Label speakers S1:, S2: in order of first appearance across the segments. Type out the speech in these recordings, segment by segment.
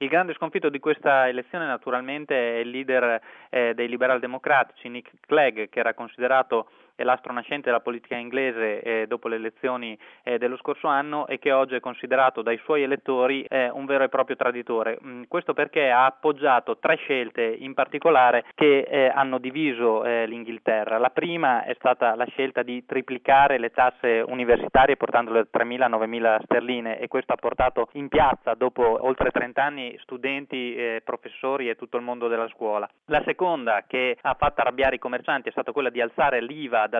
S1: Il grande sconfitto di questa elezione naturalmente è il leader dei liberal democratici, Nick Clegg, che era considerato l'astro nascente della politica inglese dopo le elezioni dello scorso anno e che oggi è considerato dai suoi elettori un vero e proprio traditore. Questo perché ha appoggiato tre scelte in particolare che hanno diviso l'Inghilterra. La prima è stata la scelta di triplicare le tasse universitarie portandole da 3.000 a 9.000 sterline, e questo ha portato in piazza dopo oltre 30 anni studenti, professori e tutto il mondo della scuola. La seconda, che ha fatto arrabbiare i commercianti, è stata quella di alzare l'IVA dal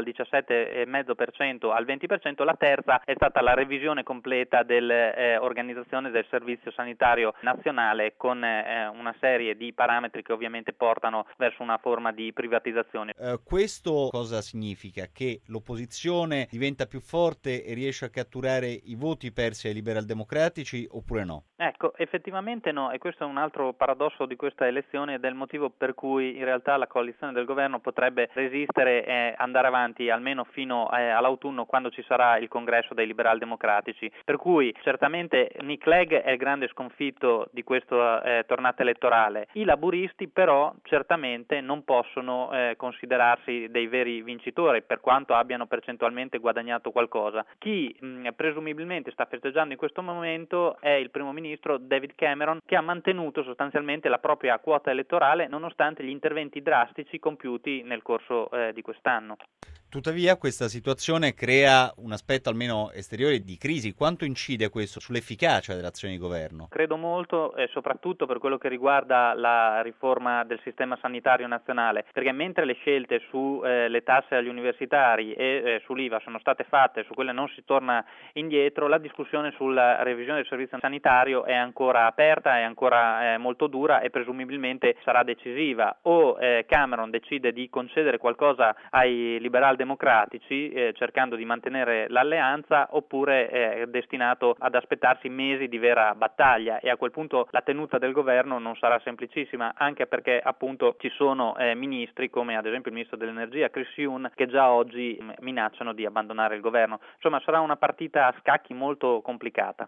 S1: 17,5% al 20%. La terza è stata la revisione completa dell'organizzazione del Servizio Sanitario Nazionale, con una serie di parametri che ovviamente portano verso una forma di privatizzazione.
S2: Questo cosa significa? Che l'opposizione diventa più forte e riesce a catturare i voti persi ai liberal democratici oppure no?
S1: Ecco, effettivamente no, e questo è un altro paradosso di questa elezione ed è il motivo per cui in realtà la coalizione del governo potrebbe resistere e andare avanti almeno fino all'autunno, quando ci sarà il congresso dei liberal democratici. Per cui certamente Nick Clegg è il grande sconfitto di questa tornata elettorale. I laburisti però certamente non possono considerarsi dei veri vincitori, per quanto abbiano percentualmente guadagnato qualcosa. Chi presumibilmente sta festeggiando in questo momento è il primo ministro David Cameron, che ha mantenuto sostanzialmente la propria quota elettorale nonostante gli interventi drastici compiuti nel corso di quest'anno.
S2: Tuttavia questa situazione crea un aspetto almeno esteriore di crisi. Quanto incide questo sull'efficacia dell'azione di governo?
S1: Credo molto, soprattutto per quello che riguarda la riforma del sistema sanitario nazionale, perché mentre le scelte su le tasse agli universitari e sull'IVA sono state fatte, su quelle non si torna indietro, la discussione sulla revisione del servizio sanitario è ancora aperta, è ancora molto dura e presumibilmente sarà decisiva. O Cameron decide di concedere qualcosa ai liberal democratici cercando di mantenere l'alleanza, oppure è destinato ad aspettarsi mesi di vera battaglia, e a quel punto la tenuta del governo non sarà semplicissima, anche perché appunto ci sono ministri come ad esempio il ministro dell'energia Chris Huhne che già oggi minacciano di abbandonare il governo. Insomma, sarà una partita a scacchi molto complicata.